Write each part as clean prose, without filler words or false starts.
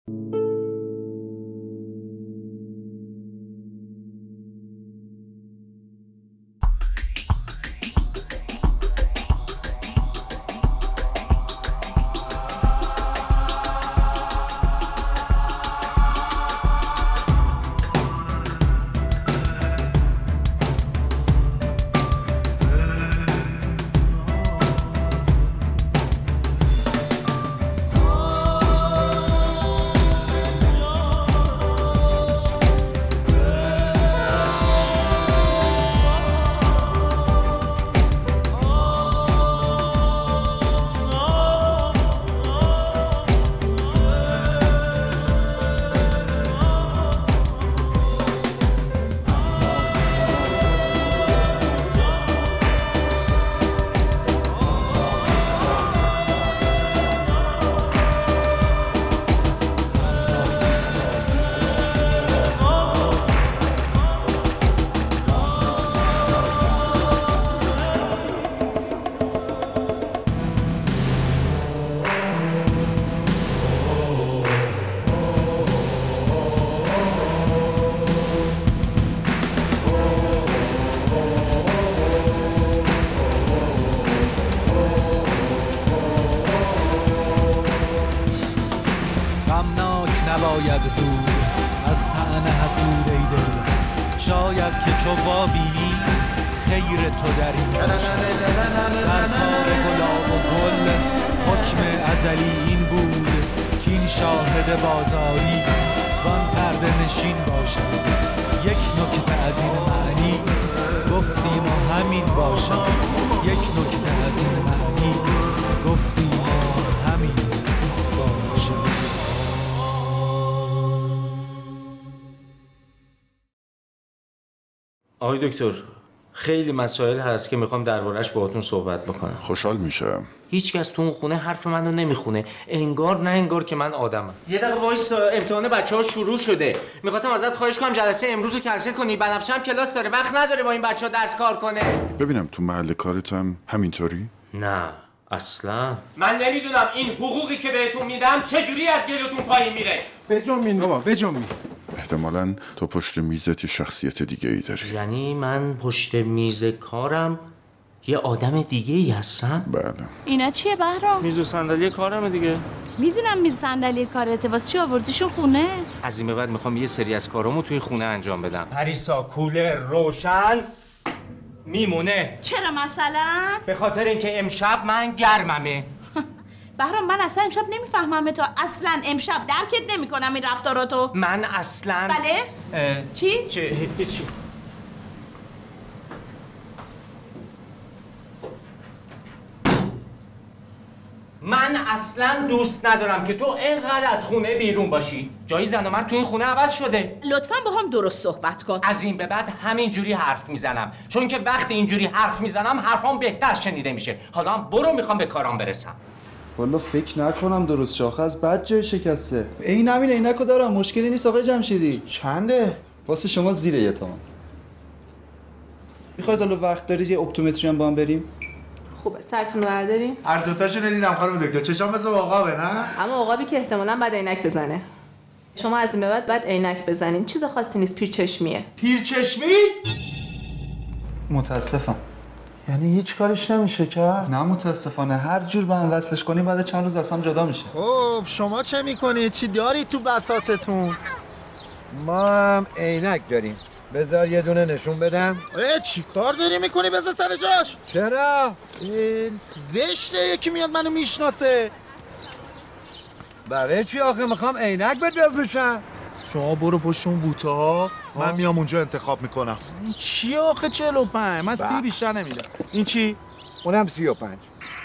نباید بود از طعن حسود ای دل، شاید که چو بینی خیر تو در این باشد. در کار گلاب و گل حکم ازلی این بود که این شاهد بازاری وان پرده نشین باشد. یک نکته از این معنی گفتیم و همین باشد، یک نکته از این معنی گفتیم و همین باشد. آقای دکتر، خیلی مسائل هست که میخوام دربارش باهاتون صحبت بکنم. خوشحال میشم. هیچکس تو اون خونه حرف منو نمیخونه، انگار نه انگار که من آدمم. یه دقیقه وایسا، امتحان بچه‌ها شروع شده. میخواستم ازت خواهش کنم جلسه امروز رو کنسل کنی. بنفشه هم کلاس داره، وقت نداره با این بچه‌ها درس کار کنه. ببینم تو محل کارت هم همینطوری؟ نه اصلا. من نمیدونم این حقوقی که بهتون میدم چه جوری از گلوتون پایین میره. بجنبین بابا، بجنبین. احتمالاً تو پشت میزت یه شخصیت دیگه ای داری. یعنی من پشت میز کارم یه آدم دیگه ای هستم؟ بله. اینا چیه بهرام؟ میز و صندلی کارمه دیگه. میدونم میز صندلی کارته، واسه چی آوردیشون خونه؟ از این به بعد میخوام یه سری از کارامو توی خونه انجام بدم. پریسا کولر روشن میمونه. چرا مثلا؟ به خاطر اینکه امشب من گرممه. بهرام من اصلا امشب نمیفهمم تو، اصلا امشب درکت نمیکنم این رفتاراتو. من اصلا بله؟ چی؟ هیچی. من اصلا دوست ندارم که تو اینقدر از خونه بیرون باشی. جای زن و مرد تو این خونه عوض شده. لطفاً با هم درست صحبت کن. از این به بعد همینجوری حرف میزنم، چون که وقتی اینجوری حرف میزنم حرفام بهتر شنیده میشه. حالا هم برو، میخوام به کارام برسم. والا فکر نکنم درست، شاخه از بد جای شکسته. این همین عینکو دارم، مشکلی نیست آقای جمشیدی. چنده؟ واسه شما زیر 1 تومن. میخواید حالا وقت دارید یه اپتومتری هم با هم بریم؟ خوبه، سرتون رو بردارین. هر دوتاشو ندیدم خانم دکتر، چشام مثل عقابه نه؟ اما عقابی که احتمالاً بعد عینک بزنه. شما از این به بعد عینک بزنین، چیز خاصی نیست، پیرچشمیه. پیرچشمی؟ متاسفم. یعنی هیچ کارش نمیشه کرد؟ نه متاسفانه، هر جور به هم وصلش کنیم بعد چند روز اصلا جدا میشه. خب شما چه میکنید؟ چی دارید تو بساطتون؟ ما هم عینک داریم. بذار یه دونه نشون بدم. چی کار داری میکنی؟ بذار سر جاش. چرا؟ زشته یکی میاد منو میشناسه. برای چی آخه میخوام عینک بهت بفروشم؟ شما برو پشت اون بوته ها، من میام اونجا انتخاب میکنم. این چی آخه 45؟ من 30 بیشتر نمیدم. این چی؟ اونم 35.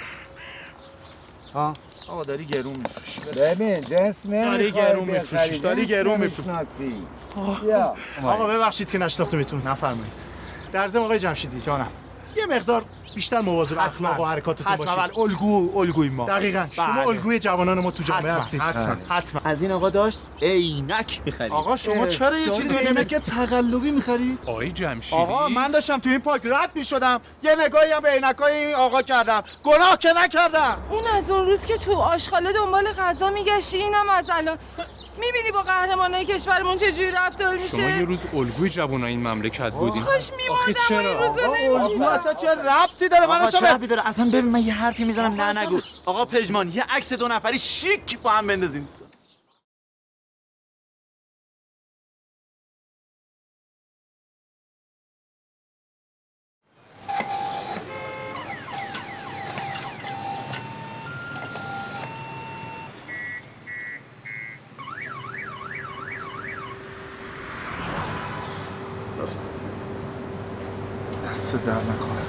ها؟ آقا داری گرون میفروشی. ببین جسم داری گرون میفروشی، داری گرون میفروشی. بیا. آقا ببخشید که نشناختمتون، نفرمایید. در ضمن آقای جمشیدی جانم، یه مقدار بیشتر مواظب اخلاق و حرکاتتون باشید. حتما الگوی ما. دقیقاً. شما الگوی جوانان ما تو جامعه هستید. حتما. از این آقا داشت عینک می‌خرید. آقا شما چرا یه چیزی عینک تقلبی می‌خرید؟ آقای جمشیدی آقا من داشتم تو این پارک رد می‌شدم، یه نگاهی هم به عینکای این آقا کردم. گناه که نکردم. اون از اون روز که تو آشغاله دنبال غذا میگشتی، اینم از الان. میبینی با قهرمانای کشورمون چجوری رفتار میشه؟ شما یه روز الگوی جوانای این مملکت بودین. کاش میمردم این روزا نمی‌بینم. الگو اصلا چه ربطی داره؟ من چه ربطی داره؟ اصلا ببین من یه حرفی میزنم نه نگو. آقا پژمان یه عکس 2 نفری شیک با هم بندازیم. دست در نکنه.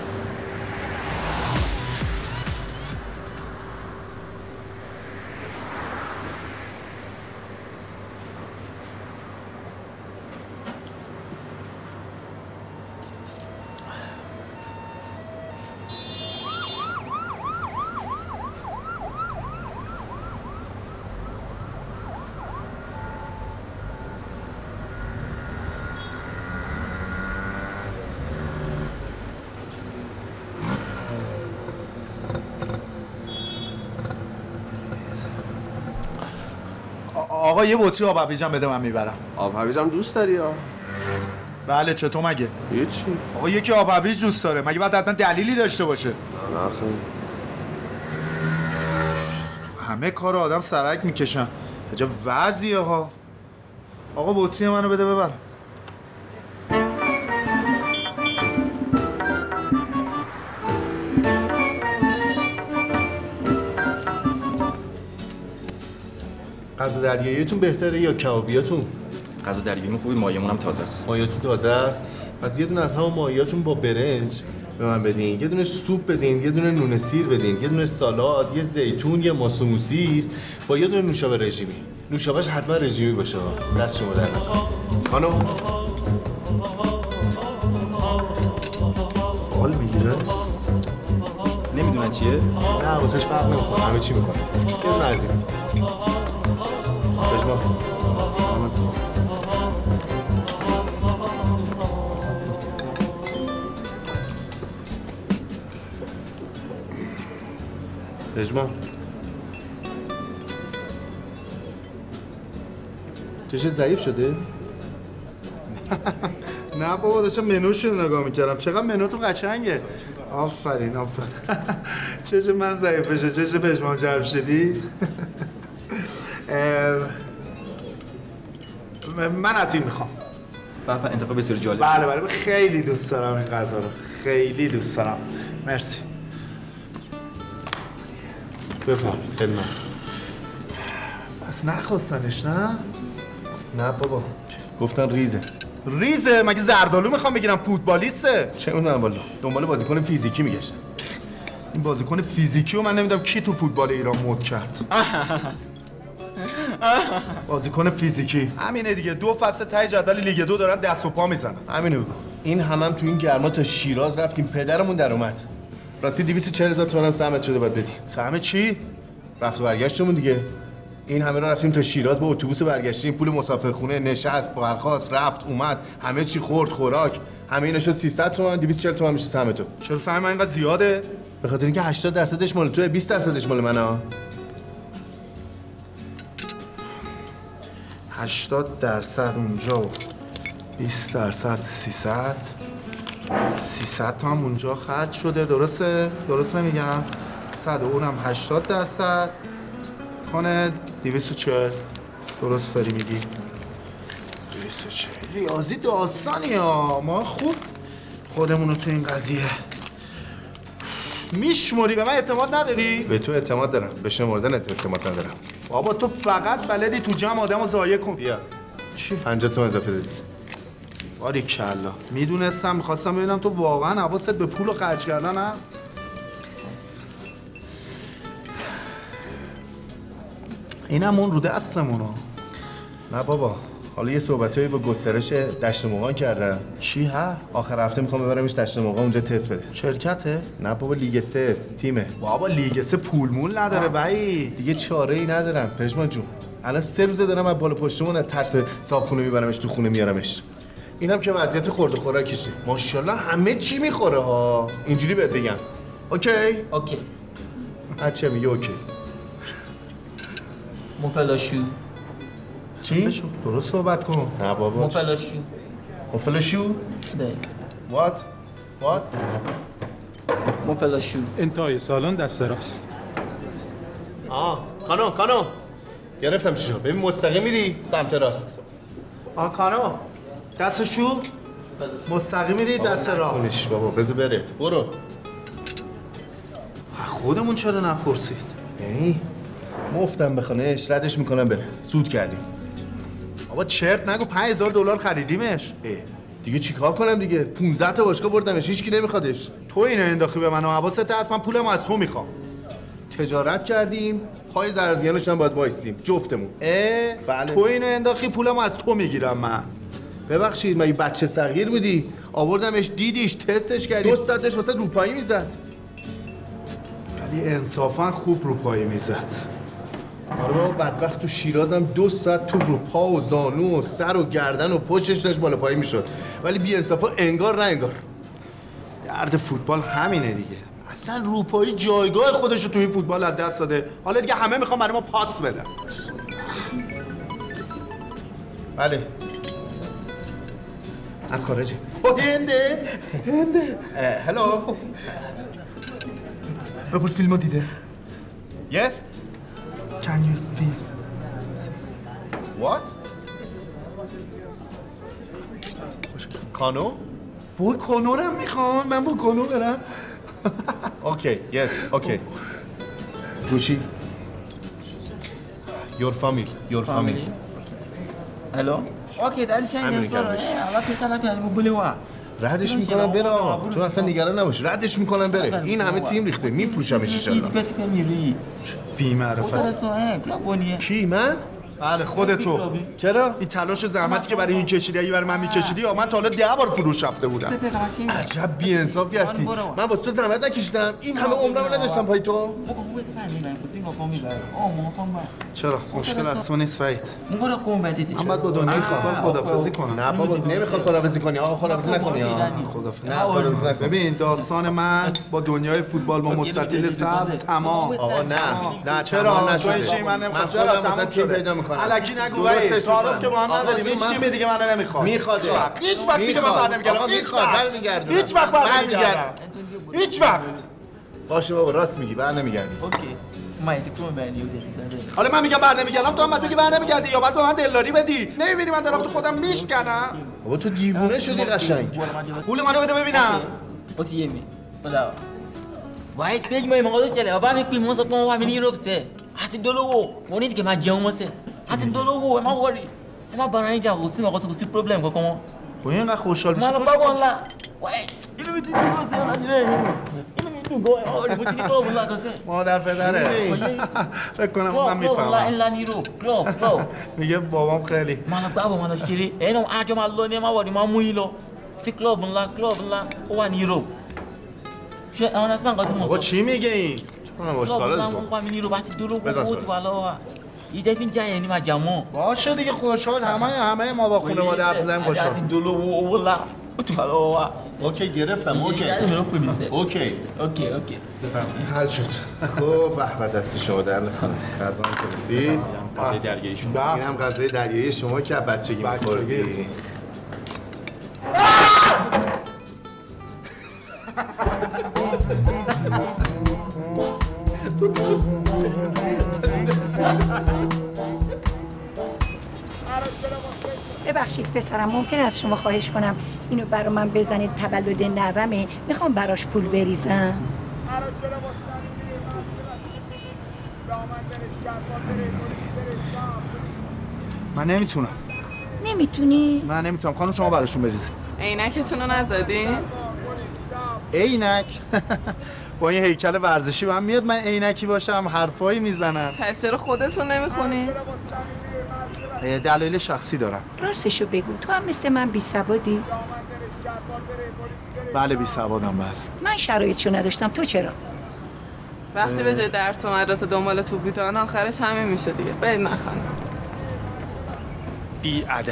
آقا یه بطری آب هویجم بده من میبرم. آب هویجم دوست داری ها؟ بله چطور مگه؟ هیچی. آقا یکی آب هویج دوست داره مگه باید حتما دلیلی داشته باشه؟ نه خیلی. همه کار آدم سرک میکشن. عجب وضعیه ها. آقا بطری منو بده ببرم. غذا دریاییتون بهتره یا کبابیاتون؟ غذا دریاییمون خوبی، مایه‌مون هم تازه است. مایه‌تون تازه است؟ پس یه دونه از همون مایه‌تون با برنج به من بدین، یه دونه سوپ بدین، یه دونه نون سیر بدین، یه دونه سالاد، یه زیتون، یه ماست و موسیر با یه دونه نوشابه رژیمی. نوشابهش حتما رژیمی باشه. دست شما در نکنه. خانم حال میگیره؟ نمیدونن چیه؟ نه واسش فرق نمیکنه، همه چی میخوره. یه دونه از این. پژمان. پژمان. چشت ضعیف شده؟ نه بابا داشتم منوشون نگاه میکردم. چقدر منوتون قشنگه. آفرین آفرین. چش من ضعیف بشه، چش پژمان جمشیدی. من از این میخوام. بابا انتخاب بسیار جالب. بله خیلی دوست دارم این غذا رو. خیلی دوست دارم. مرسی. بفرم خیلی من. پس نخواستنش نه؟ نه بابا گفتن ریزه. ریزه؟ مگه زردالو میخوام بگیرم فوتبالیسته؟ چه میدونم والا دنبال بازیکن فیزیکی میگشتم. این بازیکن فیزیکی رو من نمیدونم کی تو فوتبال ایران مد کرد. بازیکن فیزیکی همینه دیگه. 2 فصل ته جدول لیگ 2 دارن دست و پا میزنن. همینو بگو. این هم تو این گرما تا شیراز رفتیم، پدرمون در اومد. راستی 240,000 تومان هم سهمت شده باید بدی. سهم چی؟ رفت و برگشتمون دیگه. این همه را رفتیم تا شیراز با اتوبوس برگشتیم، پول مسافرخونه، نشست، برخاست، رفت اومد، همه چی خورد خوراک، همه اینا شد 300 تومان. 240 تومان میشه سهم تو. چرا سهم من اینقدر زیاده؟ به خاطر اینکه 80% مال توئه، 20% مال منه. 80% اونجا و 20% 300. 300 تا هم اونجا خرج شده. درسته میگم؟ 100 اونم 80% کنه 240. درست داری میگی. 240 ریاضی داستانی ها. ما خوب خودمونو تو این قضیه میشموری. به من اعتماد نداری؟ به تو اعتماد دارم، به شمردن اعتماد ندارم. بابا تو فقط بلدی تو جمع آدمو ضایع کن. بیا چی؟ 50 تومان اضافه دادی. باریکلا. میدونستم، میخواستم ببینم تو واقعا حواست به پول و خرج کردن هست. اینم اون رو دستمونو. نه بابا حالا یه صحبتایی با گسترش دشت مقان کردم. چی ها؟ آخر هفته میخوام ببرمش دشت مقان اونجا تست بده. شرکته؟ نه بابا لیگ 3 است، تیمه. بابا لیگ 3 پول مول نداره وای. دیگه چاره‌ای ندارم پژمان جون. الان 3 روزه دارم از بالا پشتمون از ترس صابخونه میبرمش تو خونه میارمش. اینم که وضعیت خورد و خوراکشه. ماشاءالله همه چی میخوره ها. اینجوری بهت بگم. اوکی؟ اوکی. چه میگه اوکی؟ مفلاشو. چی؟ درست صحبت کن. نه بابا. مفلاشو. مفلاشو؟ نه. What? What? مفلاشو. انتهای سالن دست راست. کانو گرفتم چیشو. ببین مستقیم میری سمت راست. کانو دست شو مستقیم میری دست راست. خونش بابا بذار بره. برو. خودمون چرا نپرسید؟ یعنی مفتم بخونش ردش میکنم بره. سود کردیم. بابا چرت نگو $5000 خریدیمش. دیگه چیکار کنم دیگه؟ 15 تا باشگاه بردمش، هیچکی نمیخوادش. تو اینو انداختی به من و حواست هست، من پولمو از تو میخوام. تجارت کردیم، پای زرزیانش هم باید وایسیم جفتمون. بله. تو اینو انداختی پولمو از تو میگیرم من. ببخشید مگه بچه صغیر بودی؟ آوردمش دیدیش تستش کردی 2 ساعتش واسه روپایی میزد. ولی انصافا خوب روپایی میزد. آره بابا بدبخت تو شیرازم 2 ساعت توپ رو پا و زانو و سر و گردن و پشتش داشت بالا پایی میشد. ولی بی انصافا انگار نه انگار. درد فوتبال همینه دیگه. اصلا روپایی جایگاه خودش رو تو این فوتبال از دست داده. حالا دیگه همه میخوان برای ما پاس بدن. بله. از خارجه. هنده. هلو. بپرس فیلمو دیده. Yes. Can you feel? What? کانو؟ با کانو رو میخوان؟ من با کانو برم؟ اوکی، yes, اوکی. گوشی. Your family. Hello? اوکی داری چه این سر حالا که طرف یعنی بولی وا. ردش میکنم بره آقا. تو اصلا نگران نباش. ردش میکنم بره. این همه تیم ریخته. میفروشمش ان شاء الله. میری. بی معرفت. کی من؟ بله خودتو. چرا؟ این تلاش زحمتی که برای این کشیدی اگه برای من میکشیدی یا من تا حالا 10 بار فروش رفته بودم. عجب بی‌انصافی هستی. من واسه تو زحمت نکشیدم. این همه عمرمو نذاشتم پای تو. چرا؟ مشکل از تو نیست وحید. من باید با دنیای فوتبال خدافظی کنم. نه بابا نمیخواد خدافظی کنی. آقا خدافظی نکنی. خدافظی نکن. ببین داستان من با دنیای فوتبال با مستطیل سبز تمام. آقا نه چرا نشده؟ من خودم واسه تیم پیدا میکنم. الکی نگو وحید. تعارف که با هم نداریم. هیچ کی دیگه منو نمیخواد. میخواد. هیچ وقت دیگه من برنمیگردم. برمیگردم. هیچ وقت برنمیگردم. هیچ وقت. باشه بابا راست میگی برنمیگردی. اوکی. حالا من میگم برنمیگردم تو هم بعد بگی برنمیگردی یا بعد به من دلداری بدی. نمیبینی من دارم تو خودم میشکنم. بابا تو دیوونه شدی قشنگ. پول منو بده ببینم. اوتیمی. بلا. وای پیج ما مقدس چله. آبا می پیمون سو تو همینی روبسه. حتی دلو ونید که من جام واسه. حتی دلو ما وری. ما برای اینجا واسه ما تو پروبلم کو کوم. خو اینقدر خوشحال میشی. من بابا والله. وای اینو میتونی واسه اون نگیره. مادر پدره فکر کنم من میفهمم میگه بابام خیلی من بابا من اشتری اینم اجم الله نه ما وری ما مویلو سی کلوب لا وان یورو چه انا اصلا قاطی بابا چی میگه این من باش سوال من وان یورو بعد دورو بود والا یه دفین جای یعنی ما جامو باشه دیگه خوشحال همه ما با خانواده حرف زدیم خوشحال دولو والا تو والا اوکی گرفتم اوکی حل شد خب به دستی شما در نکنه غذا هم رسید غذای دریایی شما اینم غذای دریایی شما که بچگی می‌خوردی ببخشید پسرم ممکن است شما خواهش کنم اینو برا من بزنید تولد نوامه میخوام براش پول بریزم من نمیتونم نمیتونی؟ من نمیتونم خانم شما براشون بریزید عینکتون رو نزدین؟ عینک با این هیکل ورزشی من میاد من عینکی باشم حرفایی میزنم. پس چرا خودتون نمیخونی؟ دلایل شخصی دارم. راستشو بگو، تو هم مثل من بی‌سوادی؟ بله بی‌سوادم. بله من شرایطشو نداشتم، تو چرا؟ وقتی به جای درس و مدرسه دنبال توپ میتونن آخرش همین میشه دیگه. برید نخوانید. بی ادب.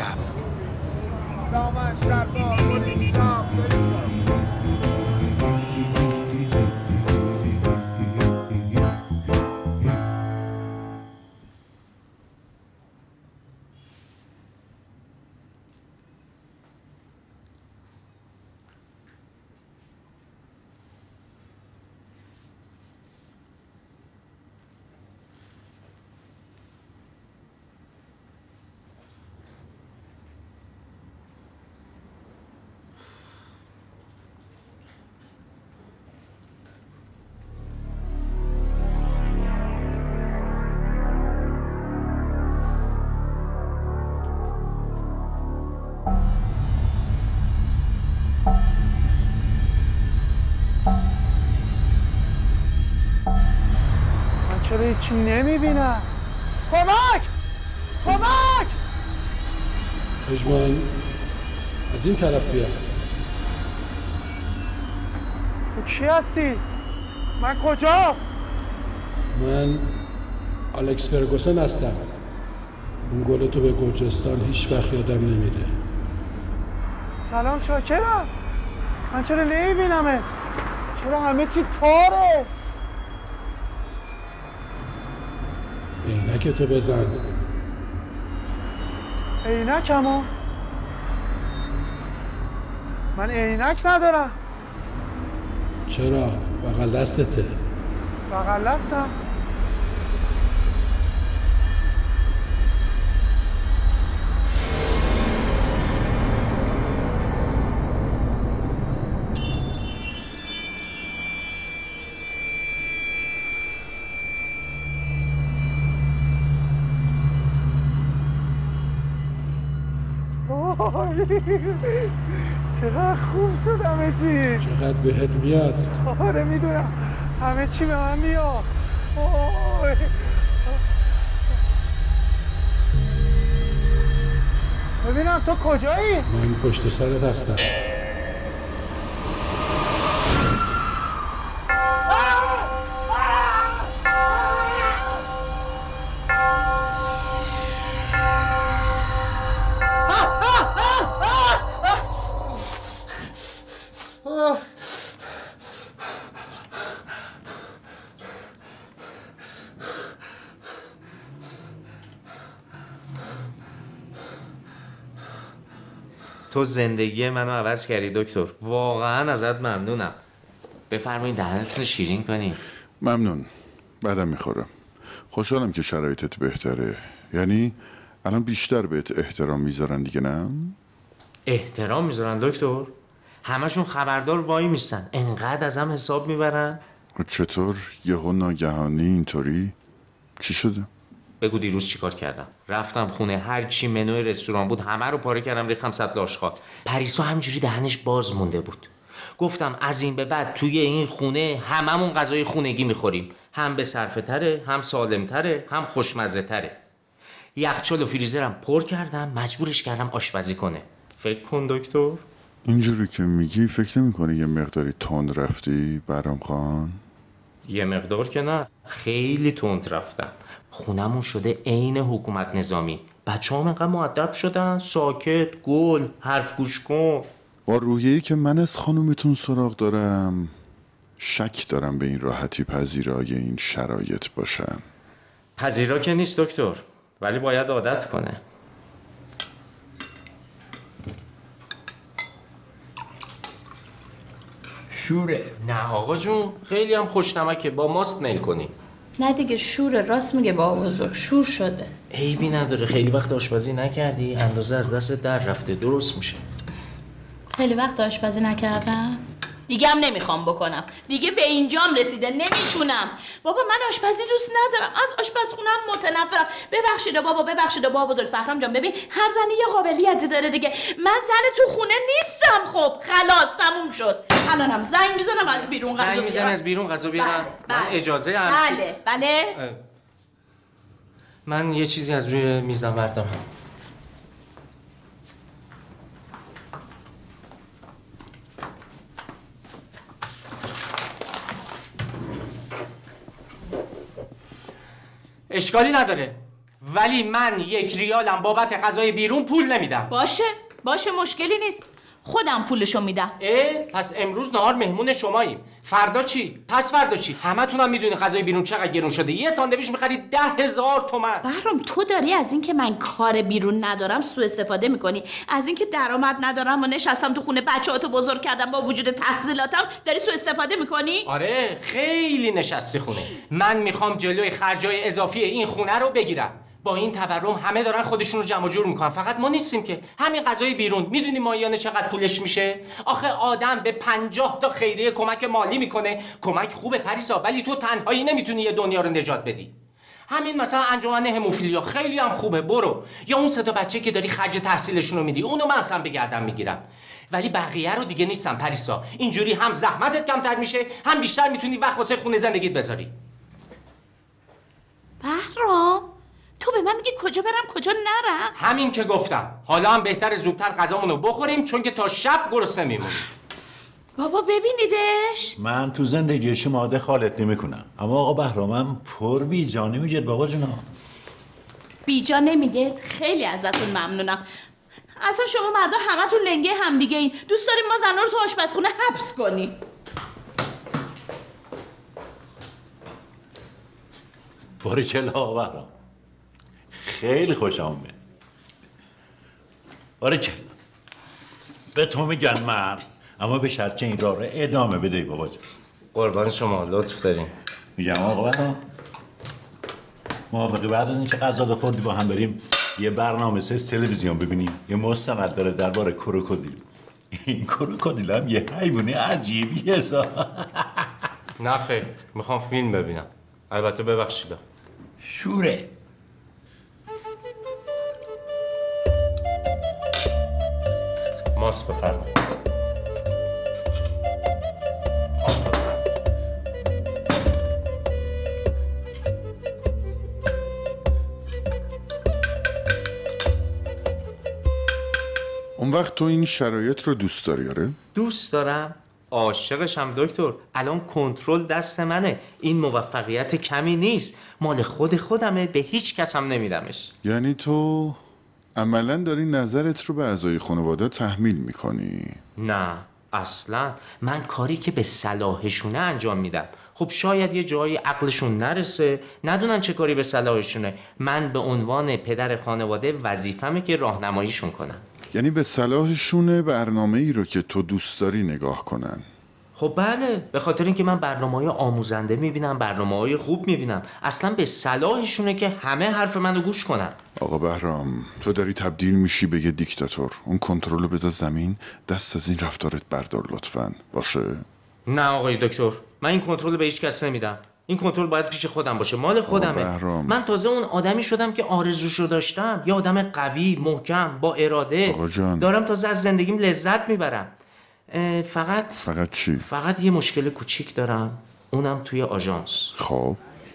چرا هیچی نمیبینم؟ کمک! کمک! پژمان از این طرف بیا. تو کی هستی؟ من کجا؟ من الکس فرگوسن هستم. اون گل تو به گرجستان هیچ وقت یادم نمیره. سلام چاکرم. من چرا نمیبینمت؟ چرا همه چی تاره؟ عینک تو بزن. عینکمو؟ من عینک ندارم. چرا؟ بغل دستته. بغل دستم؟ چقدر خوب شد همه چی. چقدر بهت میاد. آره میدونم همه چی به من میاد. ببینم تو کجایی؟ من پشت سرت هستم. تو زندگی منو عوض کردی دکتر. واقعا ازت ممنونم. بفرمایید دهنتون شیرین کنی. ممنون. بعدم میخورم. خوشحالم که شرایطت بهتره. یعنی الان بیشتر بهت احترام میذارن دیگه نه؟ احترام میذارن دکتر؟ همشون خبردار وای میسن. انقدر ازم حساب میبرن. چطور یهو ناگهانی اینطوری؟ چی شده؟ بگو دیروز چیکار کردم. رفتم خونه، هر چی منوی رستوران بود همه رو پاره کردم ریختم سطل آشغال. پریسا همینجوری دهنش باز مونده بود. گفتم از این به بعد توی این خونه هممون غذای خونگی میخوریم. هم به صرفه تره، هم سالم تره، هم خوشمزه تره. یخچال و فریزرم پر کردم، مجبورش کردم آشپزی کنه. فکر کن دکتر. اینجوری که میگی فکر نمی‌کنی یه مقداری تند رفتی برام خان؟ یه مقدار که نه، خیلی تند رفتم. خونمون شده عین حکومت نظامی. بچه‌هام انقدر مؤدب شدن، ساکت، گل، حرف گوش کن. با روحیه‌ای که من از خانومتون سراغ دارم شک دارم به این راحتی پذیرای این شرایط باشن. پذیرا که نیست دکتر، ولی باید عادت کنه. شوره. نه آقا جون، خیلی هم خوشنمکه. با ماست میل کنی. نه دیگه شوره، راست میگه با بزرگ، شور شده. عیبی نداره، خیلی وقت آشپزی نکردی، اندازه از دست در رفته، درست میشه. خیلی وقت آشپزی نکردم؟ دیگه هم نمیخوام بکنم. دیگه به اینجام رسیده نمیتونم. بابا من آشپزی دوست ندارم. از آشپزخونم متنفرم. ببخشید بابا، ببخشید بابا بزرگ. بهرام جان ببین هر زنی یه قابلیتی داره دیگه. من زن تو خونه نیستم. خب خلاص تموم شد. الانم زنگ میزنم از بیرون غذا بیارم. زنگ میزنم از بیرون غذا بیارم. من اجازه بله. من یه چیزی از روی میزم بردارم. اشکالی نداره، ولی من 1 ریالم بابت غذای بیرون پول نمیدم. باشه مشکلی نیست، خودم پولشو میدم. پس امروز نهار مهمون شماییم. فردا چی؟ پس فردا چی؟ همتونم میدونی غذای بیرون چقدر گرون شده. یه ساندویچ می‌خرید 10,000 تومان. بهرام تو داری از اینکه من کار بیرون ندارم سوء استفاده میکنی. از اینکه درآمد ندارم و نشستم تو خونه بچه‌هاتو بزرگ کردم با وجود تحصیلاتم داری سوء استفاده میکنی؟ آره خیلی نشستی خونه. من میخوام جلوی خرجای اضافی این خونه رو بگیرم. با این تورم همه دارن خودشون رو جمع جور میکنن، فقط ما نیستیم که. همین غذای بیرون میدونی ماهیانه چقدر پولش میشه؟ آخه آدم به 50 تا خیریه کمک مالی میکنه. کمک خوبه پریسا، ولی تو تنهایی نمیتونی یه دنیا رو نجات بدی. همین مثلا انجمن هموفیلیا خیلی هم خوبه، برو. یا اون 3 تا بچه که داری خرج تحصیلشون رو میدی، اونو من اصلا به گردن میگیرم. ولی بقیه رو دیگه نیستم پریسا. اینجوری هم زحمتت کمتر میشه، هم بیشتر میتونی وقت واسه خونه زندگیت بذاری. بهرام تو به من میگی کجا برم کجا نرم؟ همین که گفتم. حالا هم بهتر زودتر غذامونو بخوریم چون که تا شب گرسنه میمونیم. بابا ببینیدش؟ من تو زندگی شما دخالت نمیکنم، اما آقا بهرامم پر بیجا نمیگه بابا جونا. بیجا نمیگه؟ خیلی ازتون ممنونم. اصلا شما مردا همتون لنگه همدیگه این. دوست داریم ما زنا رو تو آشپزخونه حبس کنیم. باریکلا آقا بهرام، خیلی خوشم اومد. باریکلا به تو میگن مرد، اما به شرط که این راه رو ادامه بده بابا جان. قربان شما، لطف دارین. میگم آقا بهرام موافقی بعد از اینکه غذا خوردی با هم بریم یه برنامه تلویزیون ببینیم؟ یه مستند داره درباره کروکودیل. این کروکودیل هم یه حیوان عجیبی حساب. نه خیر، میخوام فیلم ببینم. البته ببخشید شوره. ماست بفرمایید. اون وقت تو این شرایط رو دوست داری؟ آره؟ دوست دارم، عاشقشم دکتر. الان کنترل دست منه. این موفقیت کمی نیست، مال خودمه، به هیچ کس هم نمیدمش. یعنی تو عملاً داری نظرت رو به اعضای خانواده تحمیل میکنی؟ نه اصلا، من کاری که به صلاحشونه انجام میدم. خب شاید یه جایی عقلشون نرسه، ندونن چه کاری به صلاحشونه. من به عنوان پدر خانواده وظیفمه که راهنماییشون کنم. یعنی به صلاحشونه برنامه ای رو که تو دوست داری نگاه کنن؟ خب بله، به خاطر اینکه من برنامه‌های آموزنده میبینم، برنامه‌های خوب میبینم. اصلا به صلاحشونه که همه حرف منو گوش کنن. آقا بهرام، تو داری تبدیل میشی به یه دیکتاتور. اون کنترل رو بذار زمین، دست از این رفتارت بردار لطفاً. باشه؟ نه آقای دکتر، من این کنترل به هیچ کس نمیدم. این کنترل باید پیش خودم باشه، مال خودمه. من تازه اون آدمی شدم که آرزوشو داشتم، یه آدم قوی، محکم، با اراده. آقا جان، دارم تازه از زندگیم لذت میبرم. فقط چی؟ فقط یه مشکل کوچیک دارم، اونم توی آژانس. خب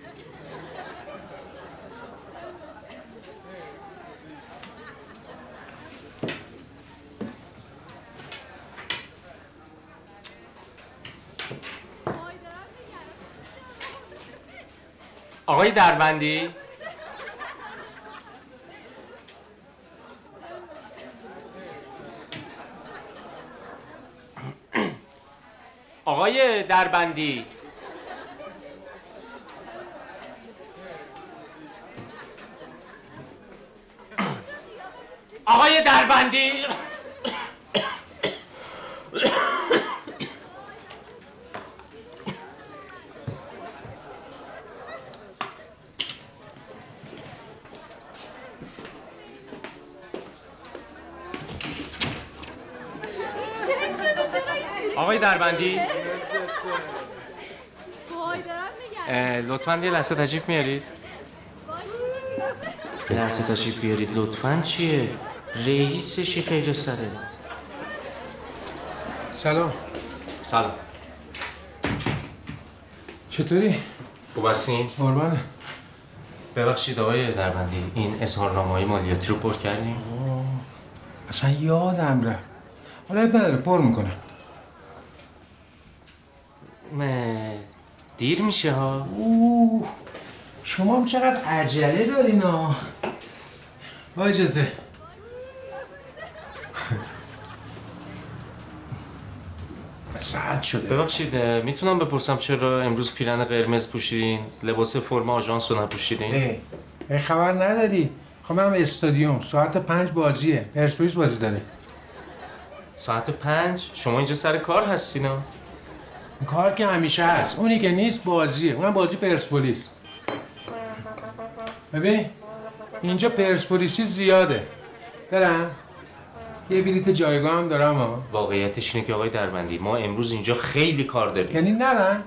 آقای دربندی، آقای دربندی، آقای دربندی، آقای دربندی لطفاً یه لحظه تشریف میارید. یه لحظه تشریف بیارید لطفاً. چیه؟ رئیسشی خیر سره. سلام. سلام. چطوری؟ خوب هستین؟ قربانه. ببخشید آقای دربندی، این اظهارنامه‌های مالیاتی رو پر کردیم؟ اصلا یادم رفت. حالا نداره پر میکنم. دیر میشه ها. شما هم چقدر عجله دارین ها. با اجازه. ساعت شده. ببخشید میتونم بپرسم چرا امروز پیرن قرمز پوشیدین؟ لباس فرم آژانس رو نپوشیدین؟ خبر نداری؟ خب منم استادیوم ساعت 5 بازیه. پرسپولیس بازی داره. ساعت 5؟ شما اینجا سر کار هستین ها؟ کار که همیشه هست. اونی که نیست بازیه. اونم بازی پرسپولیس. ببین اینجا پرسپولیسی زیاده. برم؟ یه بلیت جایگاه هم دارم ها. واقعیتش اینه که آقای دربندی ما امروز اینجا خیلی کار داریم. یعنی نرم؟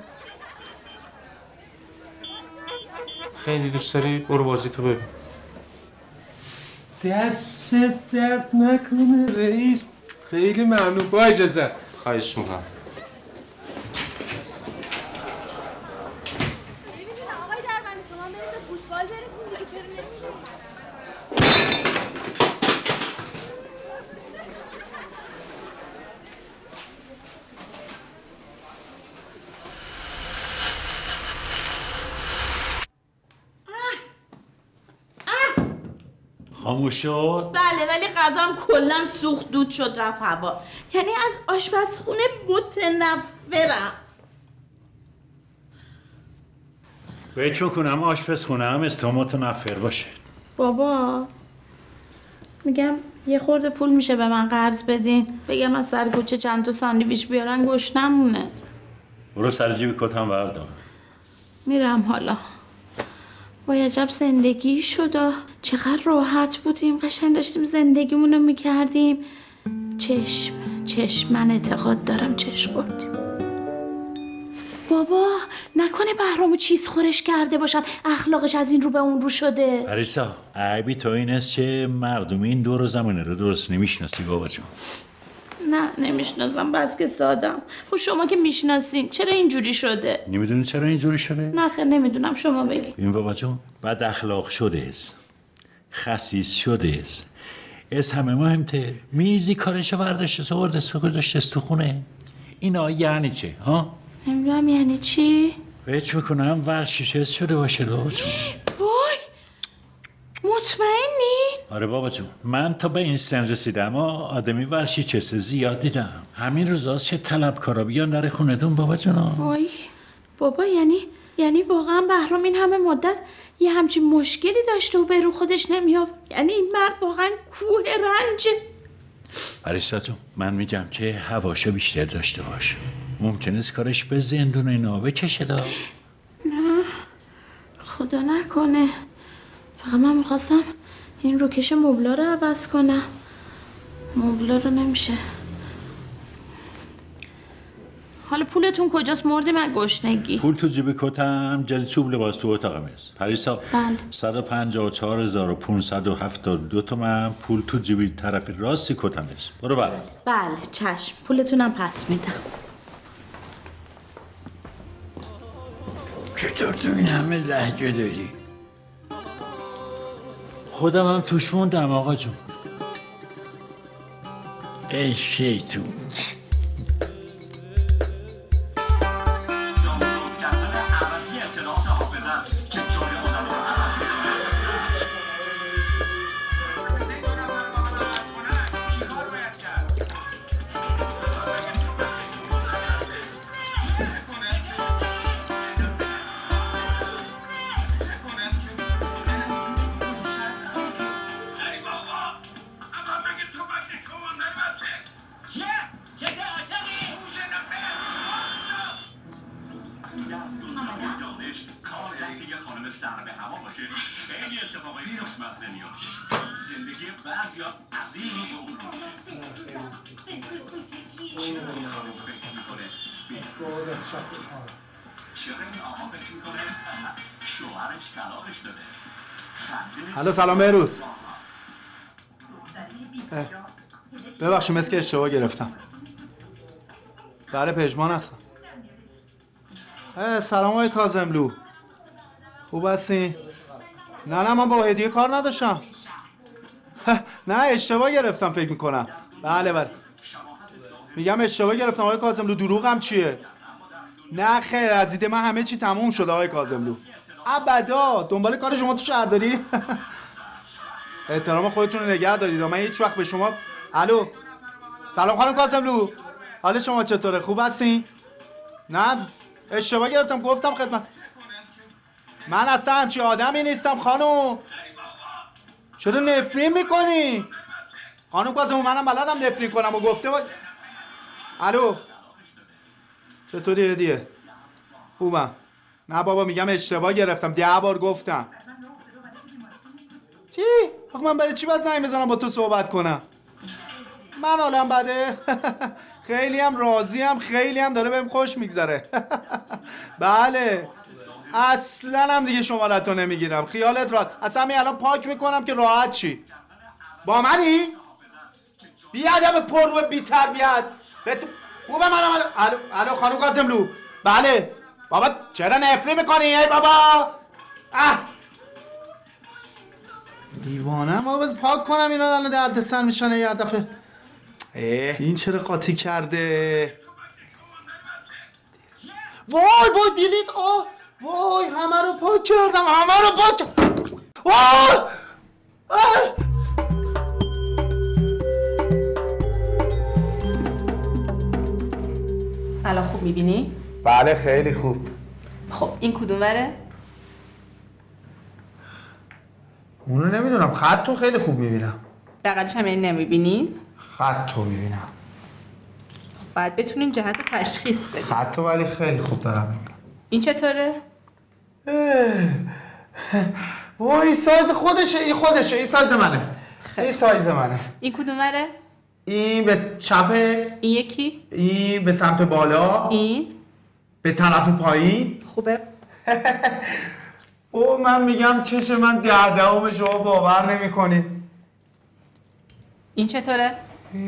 خیلی دوست داری؟ برو بازی تو ببین. دست درد نکنه رئیس. خیلی ممنون. با اجازه. خواهش میکنم. آقای دربندی شما برید به فوتبال برسیم دیگه. چرا نمی‌رید؟ خاموش شد؟ بله ولی غذام کلا سوخت دود شد رفت هوا. یعنی از آشپزخونه متنفرم. فکر کنم آشپزخونه هم از تو متنفر باشه. بابا میگم یه خورده پول میشه به من قرض بدین؟ بگم از سر کوچه چند تا ساندویچ بیارن گشنمونه. برو سر جیب کتم بردار. میرم حالا. وای عجب زندگی شد. چقدر راحت بودیم. قشنگ داشتیم زندگیمونو میکردیم. چشم من اعتقاد دارم چشم خوردیم. بابا نکنه بهرامو چیز خورش کرده باشن اخلاقش از این رو به اون رو شده. پریسا عیبی تو این است که مردم این دور زمانه رو درست نمیشناسی بابا جون. نه نمیشناسم بس که سادم. خب شما که میشناسین چرا اینجوری شده؟ نمیدونی چرا اینجوری شده؟ نه خیر نمیدونم شما بگید. این بابا جون بد اخلاق شده است. خسیس شده است. از همه مهمتر میزی کارشو برداشته سوارد است گذاشته است تو خونه. اینا یعنی چه ها؟ نمیدونم یعنی چی؟ فکر میکنم ورشیش شده باشه بابا جون. وای مطمئنی؟ آره بابا جون من تا به این سن رسیدم آدمی ورشیچس زیاد دیدم. همین روزاست چه طلبکارا بیان در خونتون بابا جون. وای بابا یعنی واقعا بهرام این همه مدت یه همچین مشکلی داشته و به رو خودش نمیاد. یعنی این مرد واقعا کوه رنجه. پریسا جون من میگم که هواشو بیشتر داشته باش. ممکنه است کارش به زندون اینا بکشه دا. نه خدا نکنه. فقط من میخواستم این روکش مبلا رو عوض کنم. مبلا رو نمیشه. حالا پولتون کجاست مرد من گشنگی؟ پول تو جیب کتم جلی چوب لباس تو اتاقم است. پریسا بله 154572 تومن پول تو جیب طرف راستی کتم است. برو بله. بله چشم پولتونم پس میدم. چطور تو این همه لهجه داری؟ خودم هم توش موندم آقا جون. ای شیطون. خانم سر به هوا باشه خیلی اتفاقی خوشمزه میاد. زندگی الو سلام بهروز. ببخشید مثل که اشتباه گرفتم. بله پژمان هستم. سلام آقای کاظملو. خوب هستی؟ نه من با هدیه کار نداشتم. نه اشتباه گرفتم فکر میکنم. بله میگم اشتباه گرفتم آقای کاظملو. دروغم چیه؟ نه خیر از دید من همه چی تموم شده آقای کاظملو. ابدا دنبال کار شما تو شهرداری. احترام خودتون رو نگه دارید. من هیچ وقت به شما الو سلام خانم کاظملو. حال شما چطوره؟ خوب هستین؟ نه اشتباه گرفتم گفتم خدمت. من اصلا همچی آدمی نیستم خانم. چرا نفرین میکنی؟ خانم کاظملو منم بلدم نفرین کنم و گفته الو چطوری هدیه؟ خوبم. نه بابا میگم اشتباه گرفتم 10 بار گفتم. چی؟ آخه من برای چی باید زنگ بزنم با تو صحبت کنم؟ من حالم بده. خیلی هم راضیم، خیلی هم داره بهم خوش میگذره. بله اصلا هم دیگه شمارتو نمیگیرم خیالت راحت. اصلا همین الان پاک میکنم که راحت چی. با منی؟ بیادب پر رو بی تربیت. خوبه منم الو خانم کاظملو. بله بابا چرا نفری میکنی ای بابا؟ دیوانم بابا پاک کنم اینا الان درد سر میشن یه دفعه. این چرا قاطی کرده؟ وای دیدید؟ وای همه رو پاک کردم. الان خوب میبینی؟ بله خیلی خوب. خب این کدوم وره؟ اونو نمیدونم. خطو خیلی خوب میبینم. بقیدش هم این نمیبینین؟ خطو میبینم. باید بتونین جهت رو تشخیص بدین. خطو ولی خیلی خوب دارم میبینم. این چطوره؟ وای سایز خودشه. این سایز منه. این سایز منه. این کدوم وره؟ این به چپه. این یکی؟ این به سمت بالا. این؟ به طرف پایین. خوبه. من میگم چشم من 10 شما باور نمی کنید. این چطوره؟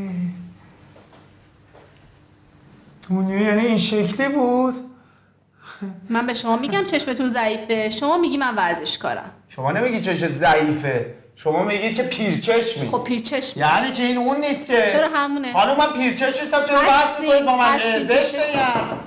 دنیا یعنی این شکلی بود؟ من به شما میگم چشمتون ضعیفه، شما میگی من ورزشکارم. شما نمیگی چشمت ضعیفه، شما میگید که پیرچشمی. خب پیرچشمی یعنی چه این اون نیست که؟ چرا همونه؟ خانم من پیرچشم نیستم، چرا بحث میکنید با من؟ زشته این.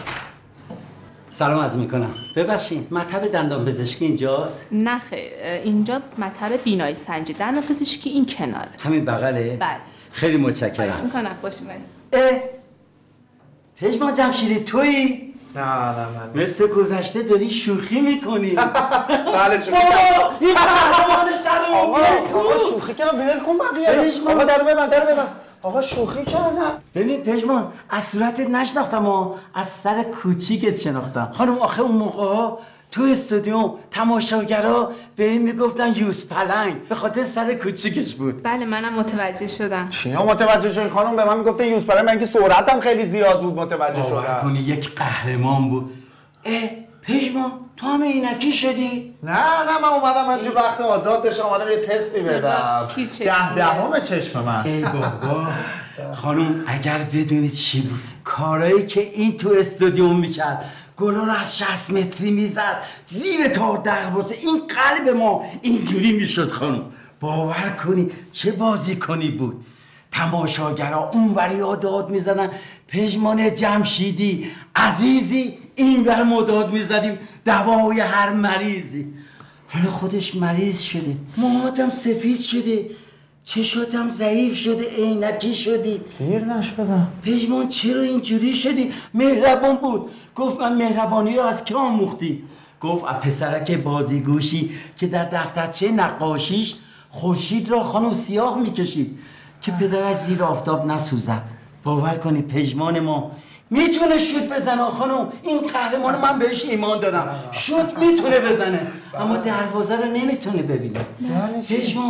سلام عرض میکنم. ببخشید مطب دندان پزشکی اینجاست؟ نه خیر، اینجا مطب بینایی سنجی. دندان پزشکی این کناره. همین بغله؟ بله. خیلی متشکرم. خواهش میکنم. خوش اومدید. پژمان جمشیدی تویی؟ نه من مثل گذشته داری شوخی میکنی. بله شوخی بابا این قهرمان شهرمون بیاری تو. آقا شوخی کردم ول کن بقیه. آقا در ببند. آقا شوخی کردم. ببین پژمان از صورتت نشناختم از سر کوچیکت شناختم. خانم آخه اون موقع تو استودیوم تماشاگرها به این میگفتن یوز پلنگ به خاطر سر کوچیکش بود. بله منم متوجه شدم. چیا متوجه شدی خانم؟ به من میگفتن یوز پلنگ، من که سرعتم خیلی زیاد بود متوجه شدم. باور کنی یک قهرمان بود. پژمان تو هم عینکی شدی؟ نه من اومدم همینجور وقت آزاد داشتم اومدم یه تستی بدم. 10 چشم من. ای بابا خانم اگر بدونید چی بود کارایی که این تو استودیوم میکرد، گلا رو از 60 متری میزد زیر تار دغباسه، این قلب ما اینجوری میشد خانم. باور کنی چه بازیکنی بود. تماشاگرها اونوری ها داد میزدن پژمان جمشیدی عزیزی، اینور ما داد میزدیم دوای هر مریضی. حالا خودش مریض شده، موهاتم سفید شده، چشاتم ضعیف شده، عینکی شدی. پیر نشدم. پژمان چرا اینجوری شدی؟ مهربان بود، گفت من مهربانی رو از کی آموختی؟ گفت از پسرک بازیگوشی که در دفترچه نقاشیش خورشید را خانم سیاه میکشید که پدرش زیر آفتاب نسوزد. باور کنی پژمان ما میتونه شوت بزنه خانم. این قهرمان من بهش ایمان دارم، شوت میتونه بزنه اما دروازه رو نمیتونه ببینه. پژمان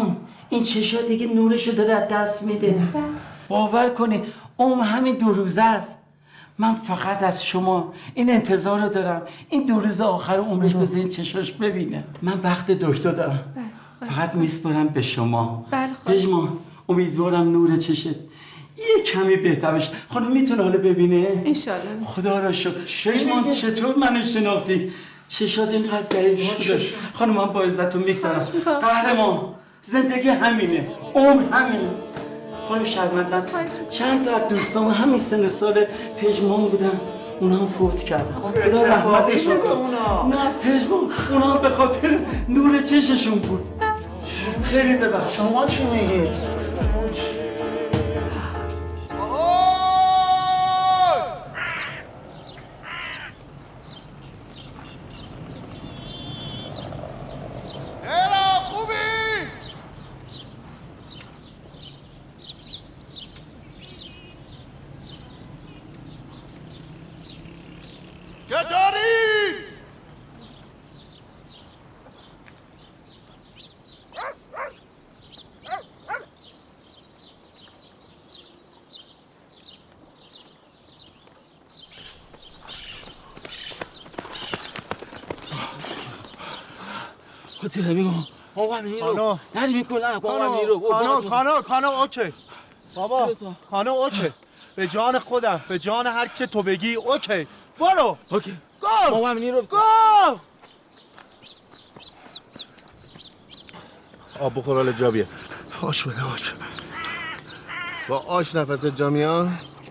این چشا دیگه نورشو داره از دست میده. باور کنی همین 2 روزه است. من فقط از شما این انتظار رو دارم این 2 روز آخر عمرش بذارین چشاش ببینه. من وقت دکتر دارم. فقط میسپارم به شما. پژمان امیدوارم نور چشت یه کمی بهتر بشه. خانم میتونه حالا ببینه؟ انشالله. خدا را شکر. پژمان چطور منو شناختی؟ چشات اینقدر ضعیف شده. خانم من با عزتون میگذرم. قهرمان زندگی همینه، عمر همینه. خانم شرمندن چند تا از دوستان همین سن سال پژمان بودن، اونا هم فوت کردن. خدا رحمتشون کنه. نه پژمان اونا هم به خاطر نور چششون بود. خیلی ببخش. شما چی میگید؟ کانو اوکی بابا، کانو اوکی، به جان خودم، به جان هر که تو بگی اوکی. برو اوکی گو آب بخور حال جا بیاد. آش بده آش. با آش نفست جا میاد.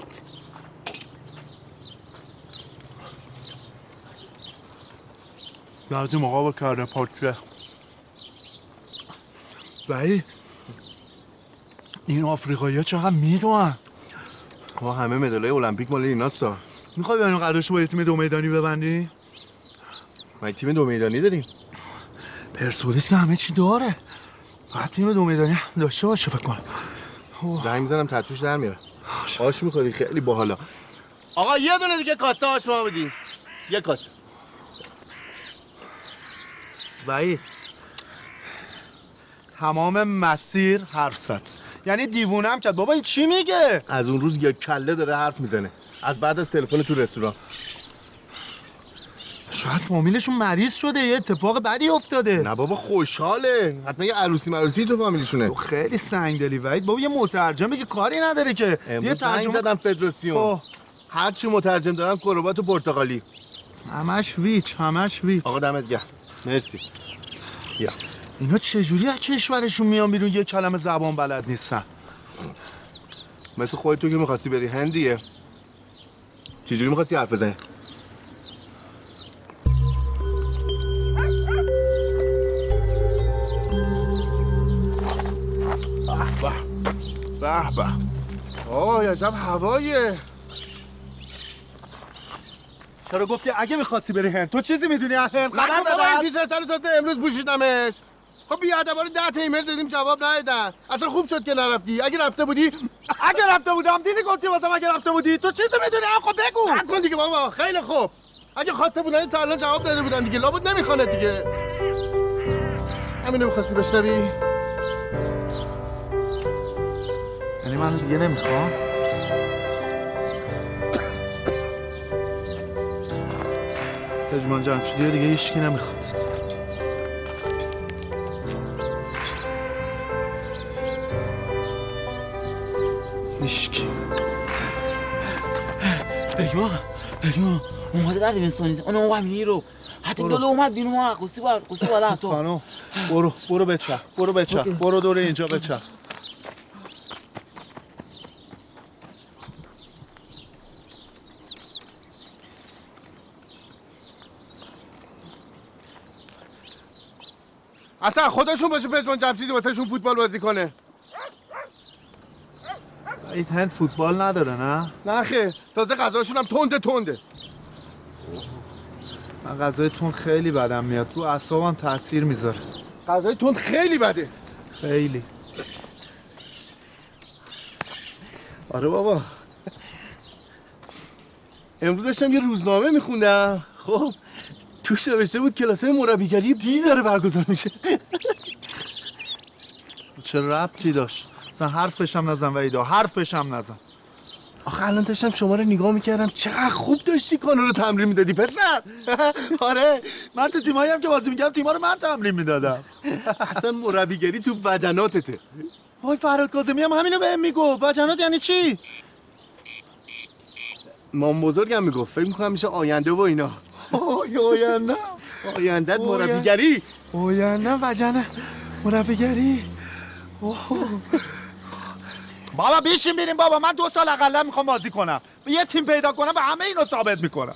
بعضی موقع با کرده پاچه ولی این آفریقایی ها چقدر میدونن. ما همه مدالای المپیک مال ایناستا. میخوای بریم قراردادشو با یه تیم 2 میدانی ببندی؟ ما تیم 2 میدانی داریم. پرسپولیس که همه چی داره. باید تیم 2 میدانی هم داشته باشه فکر کنم. زنگ میزنم تتوش در میاره. آش میخوری خیلی باحالا. آقا یه دونه دیگه کاسه آش ما بدی. یه کاسه. وحید تمام مسیر حرف زد. یعنی دیوونم کرد. بابا این چی میگه؟ از اون روز یک کله داره حرف میزنه. از بعد از تلفن تو رستوران. شاید فامیلشون مریض شده، یه اتفاق بدی افتاده. نه بابا خوشحاله. حتما یه عروسی تو فامیلشونه. خیلی سنگدلی وحید. بابا یه مترجم که کاری نداره که. یه ترجمه زدم فدراسیون. هر چی مترجم دارم کروبات و پرتغالی. همش ویچ. آقا دمت گرم. مرسی. یا اینا چجوری از کشورشون میان بیرون یه کلمه زبان بلد نیستن؟ مثل خودت که می‌خواستی بری هندیه. چجوری می‌خواستی حرف بزنی؟ به به. آه عجب هواییه. چرا گفتی اگه می‌خواستی بری هند؟ تو چیزی می‌دونی از هند؟ خبر دادم. این تیشرت رو تازه امروز پوشیدمش. خب بی‌ادبانه 10 تا ایمیل دادیم جواب ندادن. اصلا خوب شد که نرفتی. اگه رفته بودم دیدی گفتی واسم اگه رفته بودی. تو چیزی می‌دونی؟ خب بگو. نکن دیگه بابا. خیلی خوب. اگه خواسته بودن تا الان جواب داده بودن دیگه. لابد نمیخونه دیگه. همین می‌خواستی بشنوی؟ یعنی منو دیگه نمیخوام؟ پژمان جمشیدی دیگه هیچکی نمیخواد. هیچکی. پژمان اومده در دیمنسیونی. اون همینی رو. حتی دلو اومد بیرون ما قصی بالا تو. خانم برو بچرخ. برو دور اینجا بچرخ. اصلا خودشون باشه پژمان جمشیدی واسه شون فوتبال بازی کنه. این هند فوتبال نداره نه؟ نه خیر. تازه غذاشون هم تنده. من غذای تند خیلی بدم میاد. تو اعصابم تاثیر میذاره. غذای تند خیلی بده. خیلی. آره بابا. امروز داشتم یه روزنامه میخوندم. خب توش نوشته بود کلاسای مربیگری دی داره برگزار میشه. چه ربطی داشت؟ اصلا حرفش هم نزن وحیدا، حرفش هم نزن. آخه الان داشتم شما رو نگاه میکردم چقدر خوب داشتی کانو رو تمرین میدادی پسر. آره من تو تیمایی هم که بازی میکردم تیما رو من تمرین میدادم. اصلا مربیگری تو وجناتته. آقای فرهاد کاظمی هم همینو بهم میگفت. وجنات یعنی چی؟ مام بزرگم میگفت فکر میکنم میشه آینده و اینا. آینده آیندت مربیگری. آینده وجنه مربیگری. بابا بیشین بریم بابا، من 2 سال اقلا میخوام بازی کنم، یه تیم پیدا کنم و همه اینو ثابت میکنم.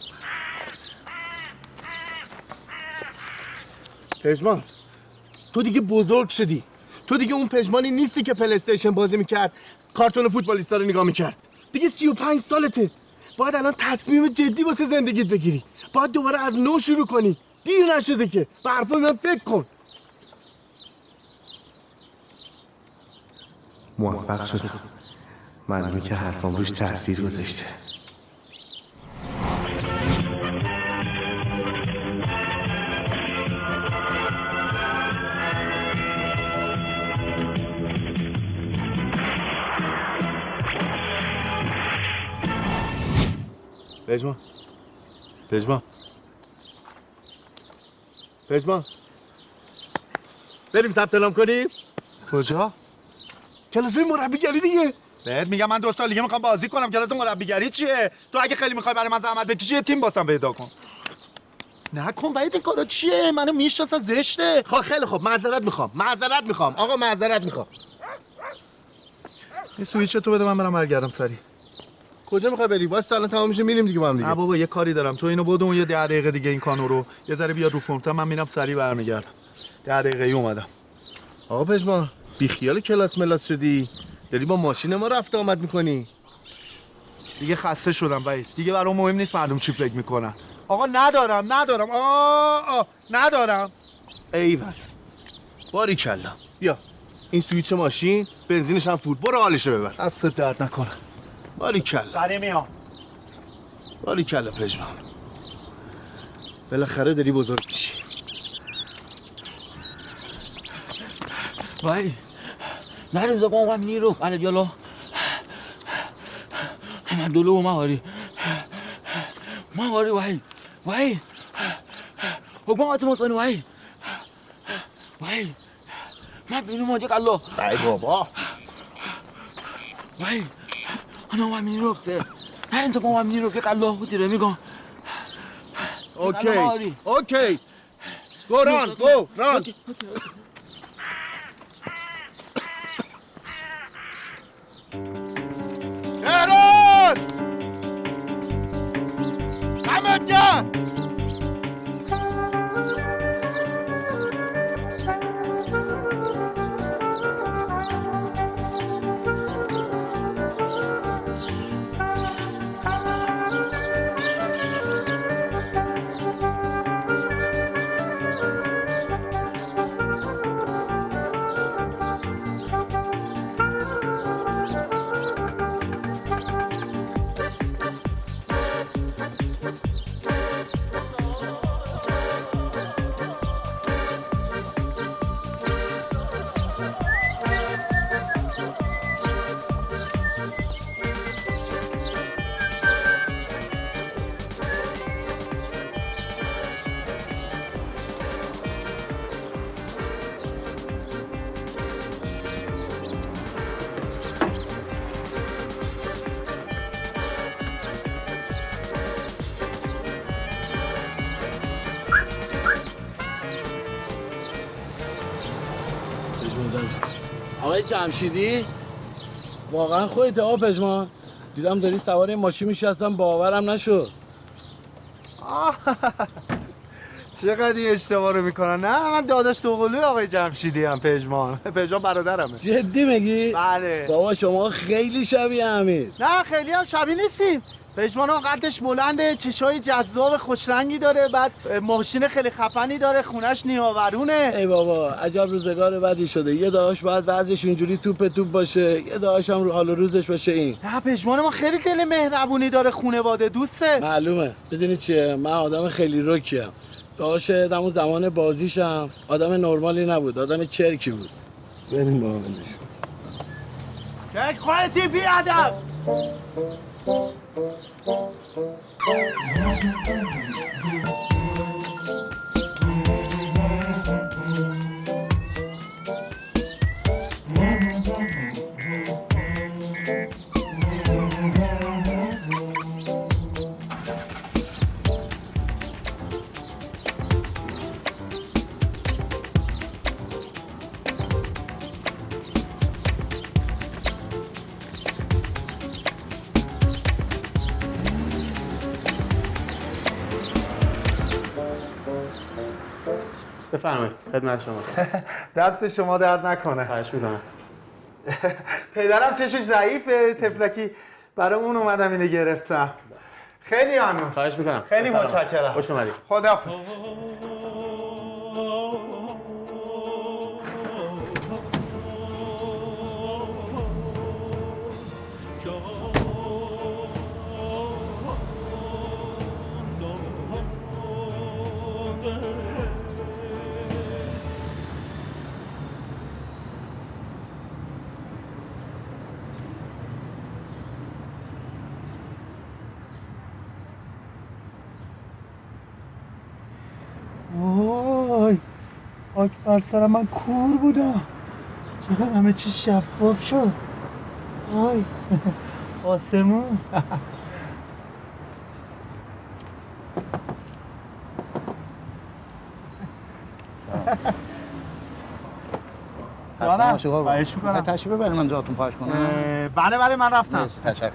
پژمان تو دیگه بزرگ شدی، تو دیگه اون پژمانی نیستی که پلی استیشن بازی میکرد کارتون فوتبالیستا رو نگاه میکرد. دیگه 35 سالته، باید الان تصمیم جدی واسه زندگیت بگیری، باید دوباره از نو شروع کنی. دیر نشده که، به حرفای من فکر کن. موفق شدم، معلومه که حرفام روش تاثیر گذاشته. پژمان بریم ثبت نام کنیم. کجا؟ کلاس مربیگری دیگه. بهت میگم من 2 سال دیگه میخوام بازی کنم. کلاس مربیگری چیه؟ تو اگه خیلی میخوای برای من زحمت بکشی یه تیم واسم پیدا کن. نکن وحید، این کارا چیه؟ منو میشناسه، زشته. خیلی خوب، معذرت میخوام آقا، معذرت میخوام. این سوئیچ تو بده من برم برگردم سری. کجا میخوای بری؟ واسه الان تمام میشه میریم دیگه با هم دیگه. نه بابا یه کاری دارم، تو اینو بدون یه 10 دقیقه دیگه این کانو رو یه ذره بیار رو فرمتا، من میرم سری برمیگردم. 10 دقیقه‌ای اومدم. آقا پژمان بی خیال کلاس ملاس شدی؟ داری با ماشین ما رفت آمد میکنی؟ دیگه خسته شدم وحید، دیگه برام مهم نیست مردم چی فکر میکنن. آقا ندارم. ندارم. ایول باریکلا، بیا این سویچ ماشین، بنزینش هم فول، برو حالشو ببر. دست درد نکنه. باریکلا سری میام. باریکلا پژمان، بالاخره داری بزرگ میشی. وای نریم زبان و منی رو بله جلو من دلو مهاری وای حکم آتم حسانی وای من بینو ماجه کلا ای بابا وای انا و منی رو بسه نریم زبان و منی رو که کلا بودی رو میگم. اوکی گو ران تهران دمت گرم. آقای جمشیدی واقعا خودت آقا پژمان، دیدم داری سوار این ماشین میشی، اصلا باورم نشد. چقدر این اشتباه رو میکنن. نه من داداش دوقلوی آقای جمشیدی هم. پژمان برادرمه. جدی میگی؟ بله. بابا شما خیلی شبیه همید. نه خیلی هم شبیه نیستیم. پژمان هم قدش بلنده، چشای جذاب خوشرنگی داره، بعد ماشین خیلی خفنی داره، خونش نیاورونه. ای بابا عجب روزگار بدی شده. یه داهاش باید وضعش اینجوری توپ باشه، یه داهاش هم حال و روزش باشه این. نه پژمان ما خیلی دل مهربونی داره، خانواده دوسته. معلومه. بدونی چیه، من آدم خیلی رکیم. داهاش همون زمان بازیشم آدم نرمالی نبود، آدم چرکی بود. بریم با ولش چک خودتی بی ادب. بفرمایید خدمت شما. دست شما درد نکنه. خواهش میکنم. پدرم چشش ضعیفه تفلکی، برای اون اومدم اینو گرفتم. خیلی ممنون. خواهش میکنم. خیلی متشکرم. خوش اومدید. خداحافظ. وای خاک بر سرم، من کور بودم. چقدر همه چی شفاف شد. وای آسمون. اصلا عاشقا خواهش میکنم. تشریف ببرید من جاتون پاش کنم. بله من رفتم. تشکر.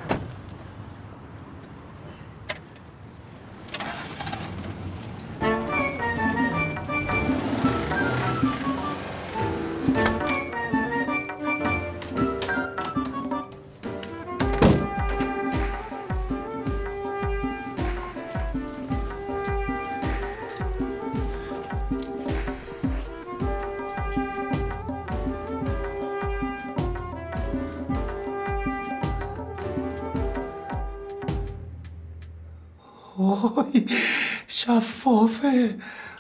وای شفافه.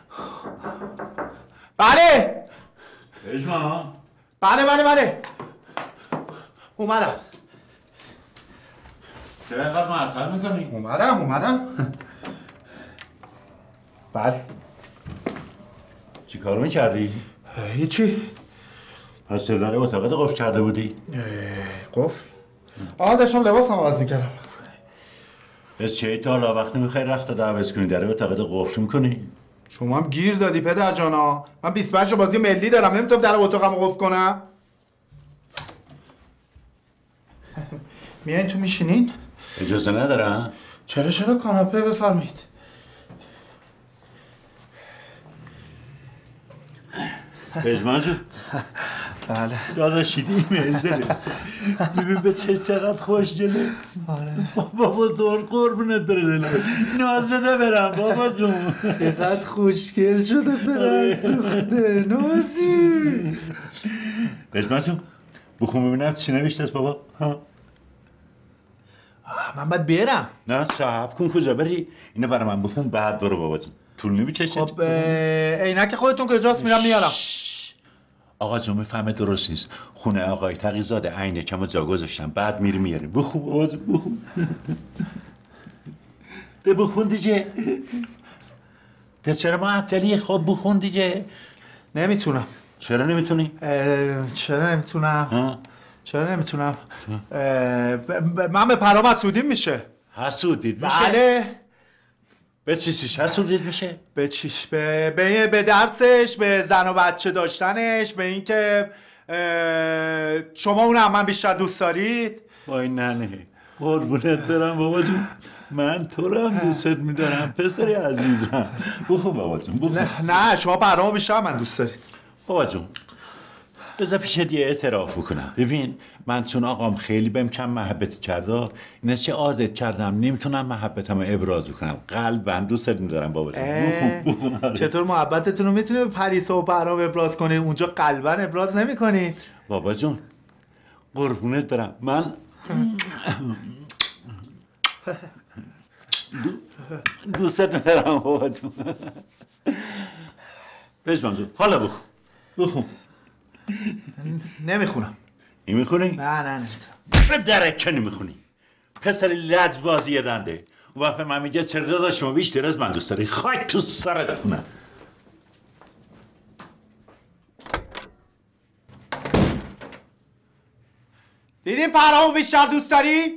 بله اجما. بله اومدم. چرا اینقدر معطل میکنی؟ اومدم. بله. چی کار میکردی؟ هیچی. پس در اتاقت قفل کرده بودی؟ قفل؟ داشتم لباسم عوض میکردم. پس چه تا حالا وقتی میخوای رخت رو عوض کنی در اتاقت قفل میکنی؟ شما هم گیر دادی پدر جانا. من 25 بازی ملی دارم، نمیتونم در اتاقم قفل کنم. میایین تو میشینین؟ اجازه ندارم. چرا کاناپه بفرمایید. پژمان جون. بله داداشیدی مرزه ببین به چقدر خوش جله. بابا زور قربونت بره ناز بده برم بابا جون. چقدر خوشگل شده پدر سوخته نازی. پژمان جون بخون ببینم چی نوشته است بابا. من باید برم. نه صاحب کن کجا بری؟ اینو برای من بخون بعد برو بابا جون. طول نمی‌کشه. خب عینک خودتون کجاست میرم میارم. آقا جون میفهمه درست نیست. خونه آقای تقی‌زاده عینکمو جا گذاشتم بعد میری میاری. بخون بابا جون بخون. بخون دیگه. چرا معطلی؟ خب بخون دیگه. نمیتونم. چرا نمیتونی؟ چرا نمیتونم؟ من به پرام حسودیم میشه. حسودید میشه؟ بله. به چیش حسودید میشه؟ به چیش؟ به درسش، به زن و بچه داشتنش، به اینکه شما اون هم من بیشتر دوست دارید. وای نه قربونت برم بابا جون. من تو رو هم دوست میدارم پسری عزیزم. بخون بابا جون بخون. نه شما پرامو بیشتر من دوست دارید. بابا جون بذار پیشت یه اعتراف بکنم. ببین من چون آقام خیلی بهم کم محبت کرده این چه عادت کردم نمیتونم محبتمو ابراز کنم. قلبا دوست می‌دارم بابا جون. چطور محبتتون رو میتونی به پریسا و بهرام ابراز کنی اونجا قلبا ابراز نمی‌کنید؟ بابا جون قربونت برم من دوست ندارم بابا جون. پژمان جون حالا بخون. نمیخونم. این میخونی؟ نه نمیتونم. درکه نمیخونی. پسر لجبازی دنده. و وقت من میگه چرا داداش شما بیشتر از من دوست داری؟ خاک تو سرت کنم. دیدین پرهامو بیشتر دوست داری؟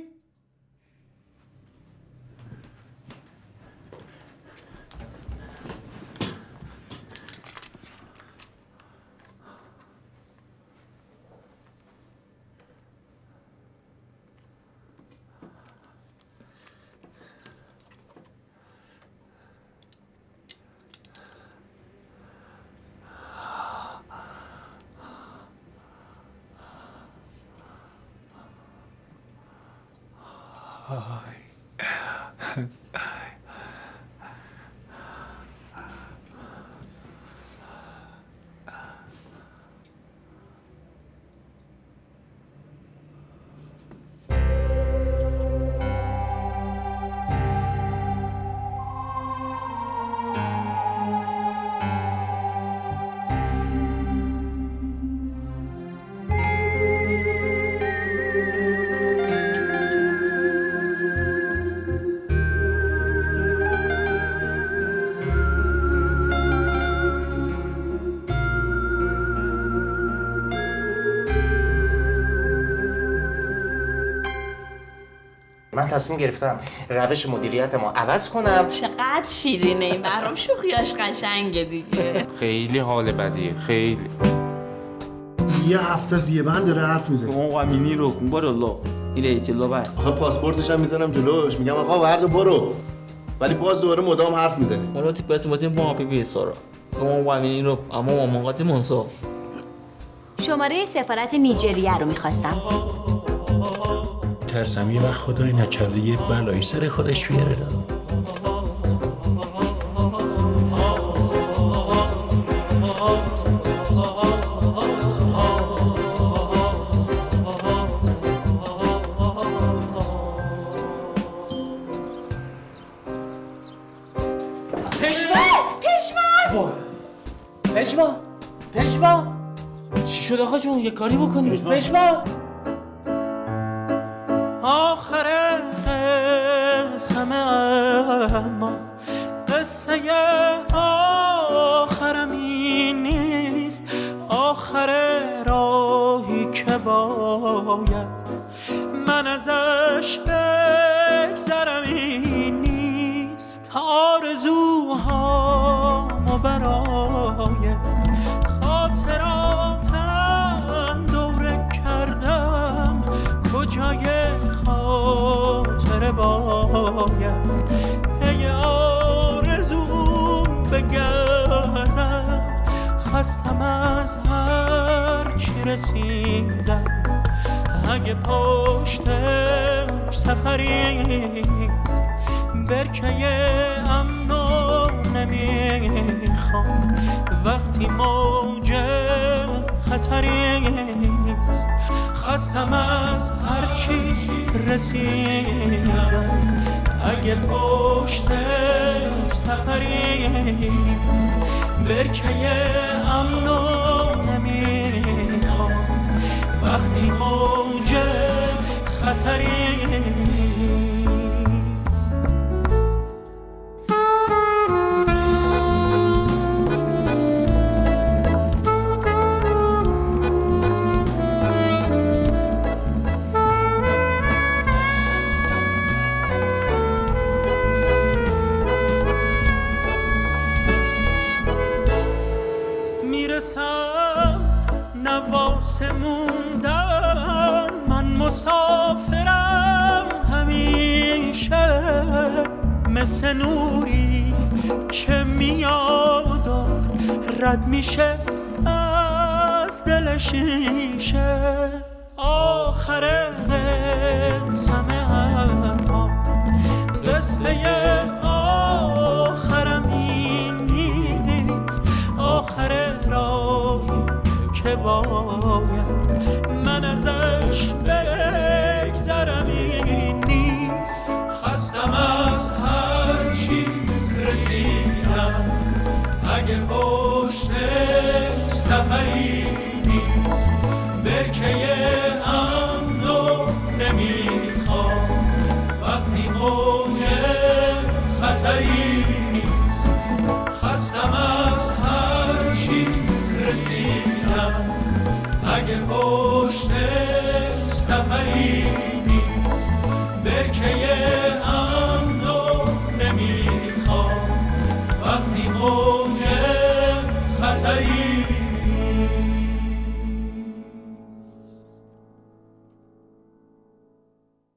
من تصمیم گرفتم روش مدیریت ما عوض کنم. چقدر شیرینه این بهرام، شوخیاش قشنگه دیگه. خیلی حال بدیه، خیلی. یه هفته از یه بند داره حرف میزنه. اون قمینی رو کن برو این ایتیلا بر. آخه پاسپورتش هم میزنم جلوش، میگم آقا ورد برو. ولی باز دوباره مدام حرف میزنه. حالا تیپات با پی سارا. اون قمینی رو اما مامانقات منصف. شماره سفارت نیجریه رو می‌خواستم. ترسم یه وقت خدای نکرده یه بلایی سر خودش بیاره. پشما چی شد آقا جون؟ یه کاری بکنی. پشما آخر قسم اما قصه آخرم این نیست، آخر راهی که باید من ازش بگذرم این نیست، آرزوهامو برای خاطراتم دوره کردم، کجای خاطره باید پی آرزوم بگردم، خستم از هر چی رسیدم، اگه پشتش سفریست برکه امنو نمیخوام، وقتی موج خطریست خستم از هر چی رسیدم، اگه پشتش سفریست برکه امنو نمیخوام، وقتی موج خطریست. نواسه موندن من مسافرم همیشه، مثل نوری که میاد و رد میشه از دل شیشه، آخر قسم اما قصه آخرم این نیست، آخر راهی که باید من ازش بگذرم این نیست، خستم از هر چی رسیدم، اگه پشتش سفری نیست خبری نیست، خستم از هر چیز رسیدم، اگه پشت سفری نیست، برکه